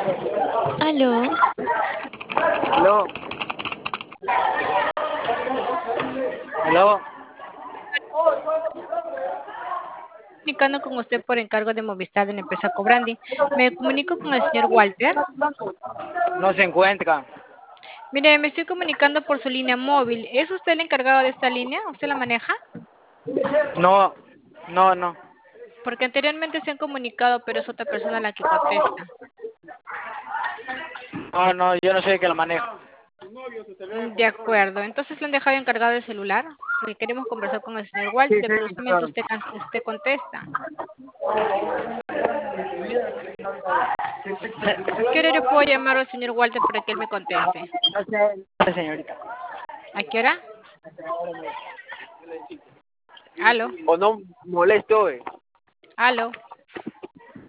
Aló, Aló, aló. comunicando con usted por encargo de Movistar de la empresa Cobrandi. Me comunico con el señor Walter. No se encuentra. Mire, me estoy comunicando por su línea móvil. ¿Es usted el encargado de esta línea? ¿Usted la maneja? No, no. Porque anteriormente se han comunicado, pero es otra persona la que contesta. No, yo no soy el que lo manejo. De acuerdo. Entonces le han dejado encargado el celular, porque queremos conversar con el señor Walter, pero justamente usted contesta. ¿A qué hora le puedo llamar al señor Walter para que él me conteste? No sé, señorita. ¿A qué hora? ¿Aló? O no molesto, ¿Aló?